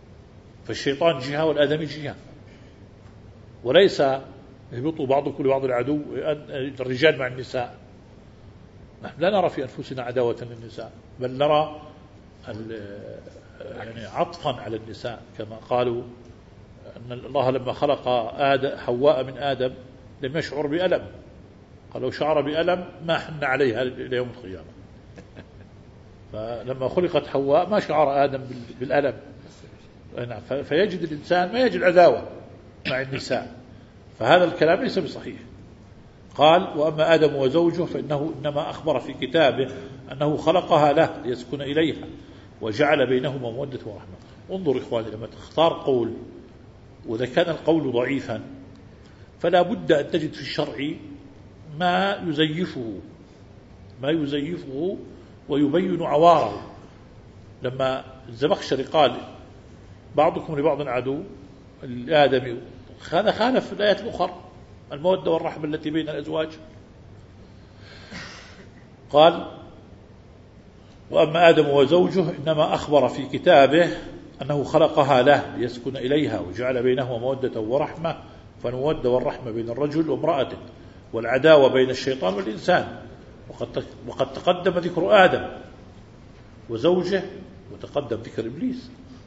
[SPEAKER 2] فالشيطان جهة والآدمي جهة، وليس يهبطوا بعضكم لبعض العدو الرجال مع النساء. نحن لا نرى في أنفسنا عداوة للنساء، بل نرى يعني عطفا على النساء، كما قالوا أن الله لما خلق آدم حواء من آدم لم يشعر بألم، قال لو شعر بألم ما حن عليها إلى يوم القيامة. فلما خلقت حواء ما شعر آدم بالألم، فيجد الإنسان ما يجد عداوة مع النساء، فهذا الكلام ليس بصحيح. قال وأما آدم وزوجه فإنه إنما أخبر في كتابه أنه خلقها له ليسكن إليها وجعل بينهما مودة ورحمة. انظر إخواني، لما تختار قول وإذا كان القول ضعيفا فلا بد أن تجد في الشرع ما يزيفه ما يزيفه ويبين عواره. لما الزمخشري قال بعضكم لبعض عدو الآدمي، هذا خالف الآيات الأخرى المودة والرحمة التي بين الأزواج. قال وأما آدم وزوجه إنما أخبر في كتابه أنه خلقها له ليسكن إليها وجعل بينهما مودة ورحمة، فالمودة والرحمة بين الرجل وامرأته، والعداوة بين الشيطان والإنسان. وقد وقد تقدم ذكر آدم وزوجه وتقدم ذكر إبليس.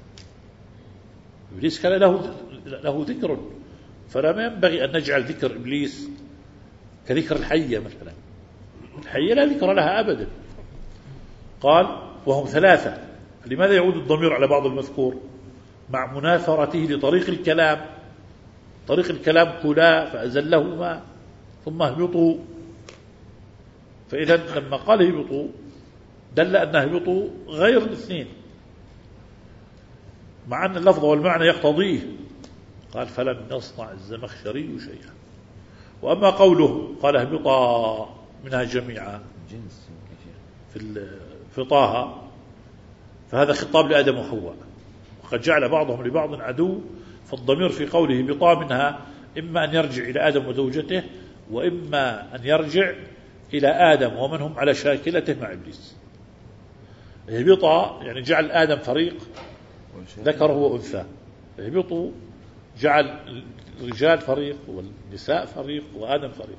[SPEAKER 2] إبليس كان له له ذكر، فلا ينبغي أن نجعل ذكر إبليس كذكر الحية مثلا. الحية لا ذكر لها أبدا. قال وهم ثلاثة. لماذا يعود الضمير على بعض المذكور؟ مع منافرته لطريق الكلام. طريق الكلام كلا فأزلهما ثم اهبطوا. فإذا لما قال اهبطوا دل أن اهبطوا غير الاثنين، مع أن اللفظ والمعنى يقتضيه. قال فلم يصنع الزمخشري شيئا. وأما قوله قال اهبطا منها جميعا في في طه، فهذا خطاب لآدم وحواء، وقد جعل بعضهم لبعض عدو. فالضمير في قوله اهبطا منها إما أن يرجع إلى آدم وزوجته، وإما أن يرجع إلى آدم ومن هم على شاكلته مع إبليس. اهبطا يعني جعل آدم فريق ذكر وأنثى، اهبطوا جعل الرجال فريق والنساء فريق وآدم فريق.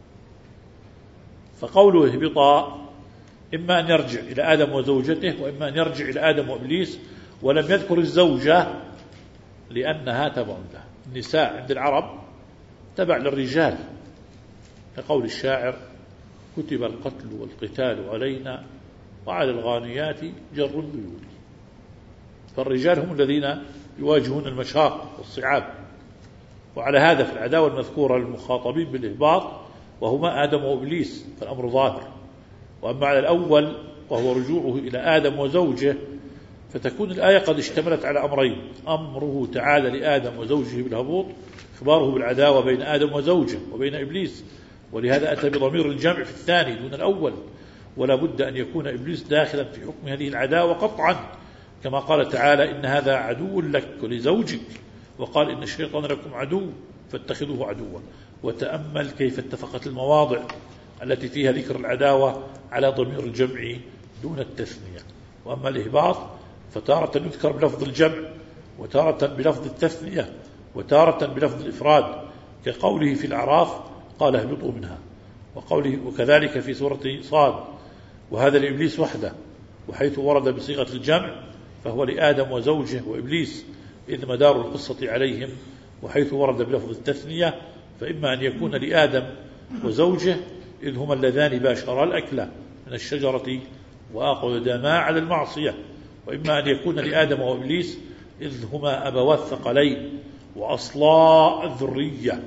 [SPEAKER 2] فقوله اهبطا إما أن يرجع إلى آدم وزوجته، وإما أن يرجع إلى آدم وإبليس، ولم يذكر الزوجة لأنها تبع له. النساء عند العرب تبع للرجال، كقول الشاعر كتب القتل والقتال علينا وعلى الغانيات جر البيوت. فالرجال هم الذين يواجهون المشاق والصعاب. وعلى هذا في العداوة المذكورة للمخاطبين بالإهباط وهما آدم وإبليس فالأمر ظاهر. وأما على الأول وهو رجوعه إلى آدم وزوجه فتكون الآية قد اشتملت على أمرين: أمره تعالى لآدم وزوجه بالهبوط، إخباره بالعداوة بين آدم وزوجه وبين إبليس، ولهذا أتى بضمير الجمع في الثاني دون الأول. ولا بد أن يكون إبليس داخلا في حكم هذه العداوة قطعا، كما قال تعالى إن هذا عدو لك ولزوجك، وقال إن الشيطان لكم عدو فاتخذوه عدوا. وتأمل كيف اتفقت المواضع التي فيها ذكر العداوة على ضمير الجمع دون التثنية. وأما الإهباط فتارة يذكر بلفظ الجمع، وتارة بلفظ التثنية، وتارة بلفظ الإفراد، كقوله في الأعراف قال اهبطوا منها، وقوله وكذلك في سورة صاد وهذا لإبليس وحده، وحيث ورد بصيغة الجمع فهو لآدم وزوجه وإبليس إذ مدار القصة عليهم، وحيث ورد بلفظ التثنية فإما أن يكون لآدم وزوجه إذ هما اللذان باشرا الأكل من الشجرة وأقدما على المعصية، وإما أن يكون لآدم وإبليس إذ هما أبوا الثقلين وأصلا الذرية،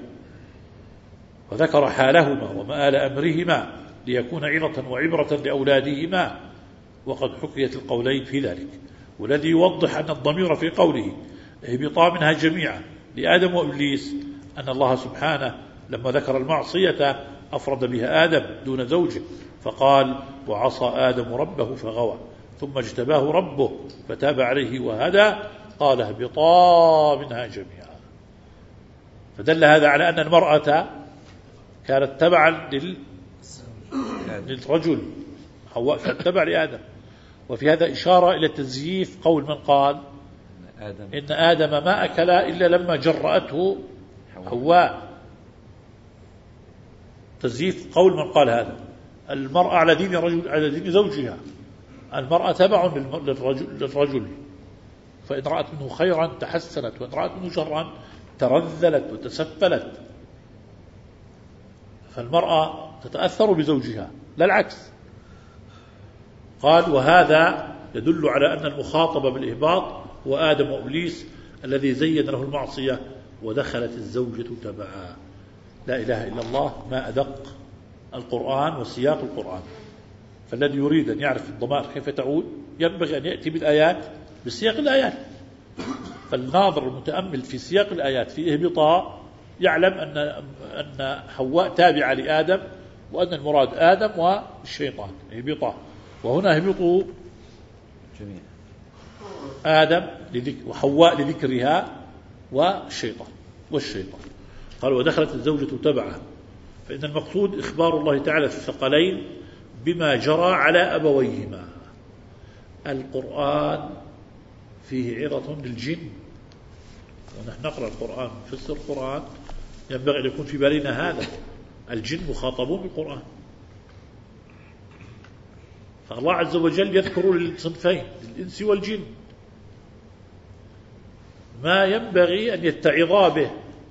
[SPEAKER 2] وذكر حالهما ومآل أمرهما ليكون عظة وعبرة لأولادهما، وقد حكيت القولين في ذلك. والذي يوضح أن الضمير في قوله اهبطا منها جميعا لآدم وإبليس أن الله سبحانه لما ذكر المعصية أفرد بها آدم دون زوجه، فقال وعصى آدم ربه فغوى ثم اجتباه ربه فتاب عليه وهدى قال اهبطا منها جميعا. فدل هذا على أن المرأة كانت تبعا للرجل، حواء كانت تبع لآدم. وفي هذا إشارة إلى تزييف قول من قال
[SPEAKER 1] آدم.
[SPEAKER 2] إن آدم ما أكل إلا لما جرأته حواء. تزييف قول من قال هذا. المرأة على دين رجل على دين زوجها. المرأة تبع للرجل, للرجل فإن رأت منه خيرا تحسنت وإن رأت منه شرا ترذلت وتسفلت. فالمرأة تتأثر بزوجها لا العكس. قال وهذا يدل على أن المخاطب بالإهباط هو آدم وإبليس الذي زين له المعصية ودخلت الزوجة تبعا. لا إله إلا الله ما أدق القرآن وسياق القرآن. فالذي يريد أن يعرف الضمائر كيف تعود ينبغي أن يأتي بالآيات بسياق الآيات. فالناظر المتأمل في سياق الآيات في إهبطاء يعلم أن أن حواء تابعة لآدم وأن المراد آدم والشيطان إهبطاء. وهنا هبطوا
[SPEAKER 1] جميع
[SPEAKER 2] آدم وحواء لذكرها والشيطان والشيطان قال ودخلت الزوجة تبعه. فإن المقصود إخبار الله تعالى في الثقلين بما جرى على أبويهما. القرآن فيه عظة للجن ونحن نقرأ القرآن نفسر القرآن ينبغي أن يكون في بالنا هذا. الجن مخاطبون بالقرآن. فالله عز وجل يذكر للصنفين الإنس والجن ما ينبغي أن يتعظا به.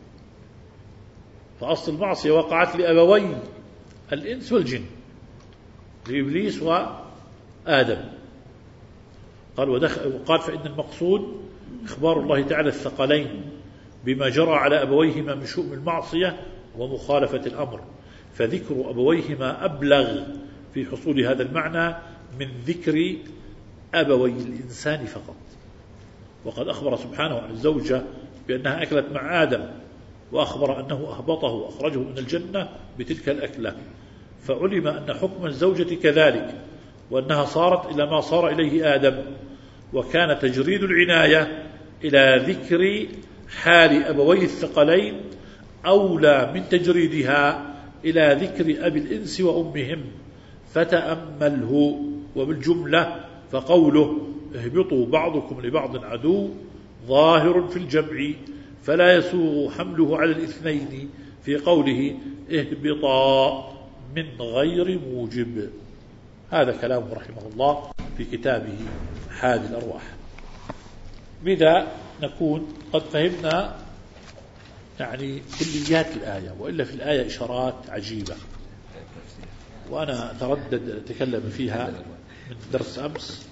[SPEAKER 2] فأصل المعصية وقعت لأبوي الإنس والجن لإبليس وآدم. قال ودخل وقال فإن المقصود إخبار الله تعالى الثقلين بما جرى على أبويهما من شؤم المعصية ومخالفة الأمر. فذكر أبويهما أبلغ في حصول هذا المعنى من ذكر أبوي الإنسان فقط. وقد أخبر سبحانه عن الزوجة بأنها أكلت مع آدم وأخبر أنه أهبطه وأخرجه من الجنة بتلك الأكلة. فعلم أن حكم الزوجة كذلك وأنها صارت إلى ما صار إليه آدم. وكان تجريد العناية إلى ذكر حال أبوي الثقلين أولى من تجريدها إلى ذكر أبي الإنس وأمهم. فتأمله. وبالجملة فقوله اهبطوا بعضكم لبعض عدو ظاهر في الجمع فلا يسوغ حمله على الاثنين في قوله اهبطا من غير موجب. هذا كلامه رحمه الله في كتابه حاد الأرواح. بذا نكون قد فهمنا يعني كليات الآية. وإلا في الآية إشارات عجيبة وأنا أتردد أتكلم فيها من درس أمس.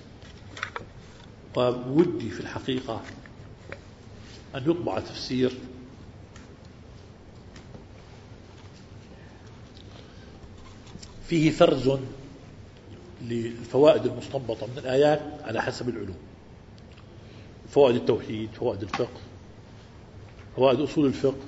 [SPEAKER 2] وودي في الحقيقة أن يطبع تفسير فيه فرز للفوائد المستنبطة من الآيات على حسب العلوم. فوائد التوحيد، فوائد الفقه، فوائد أصول الفقه.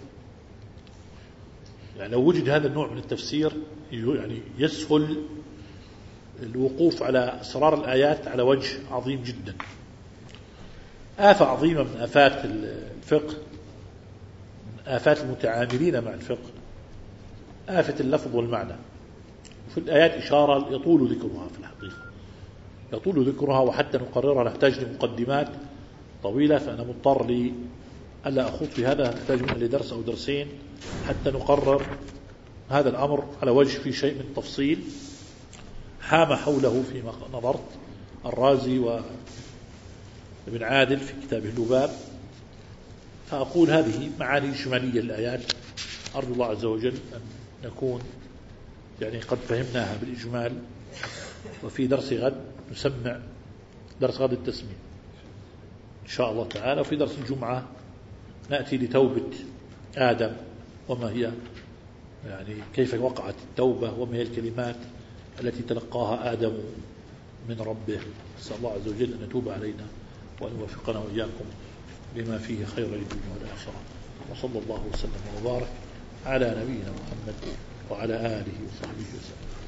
[SPEAKER 2] يعني لو وجد هذا النوع من التفسير يعني يسهل الوقوف على أسرار الآيات على وجه عظيم جدا. آفة عظيمة من آفات الفقه، من آفات المتعاملين مع الفقه، آفة اللفظ والمعنى. وفي الآيات إشارة يطول ذكرها في الحقيقة، يطول ذكرها وحتى نقررها نحتاج لمقدمات طويلة. فأنا مضطر لي ألا أخوض في هذا، نحتاج منه لدرس أو درسين حتى نقرر هذا الأمر على وجه في شيء من التفصيل حام حوله فيما نظرت الرازي وابن عادل في كتابه اللباب. فأقول هذه معاني إجمالية للآيات، أرجو الله عز وجل أن نكون يعني قد فهمناها بالإجمال. وفي درس غد نسمع درس غد التسميع إن شاء الله تعالى. وفي درس الجمعة نأتي لتوبة آدم وما هي يعني كيف وقعت التوبة وما هي الكلمات التي تلقاها آدم من ربه. نسأل الله عز وجل أن يتوب علينا وأن يوفقنا وإياكم لما فيه خير الدنيا والآخرة. وصلى الله وسلم وبارك على نبينا محمد وعلى آله وصحبه وسلم.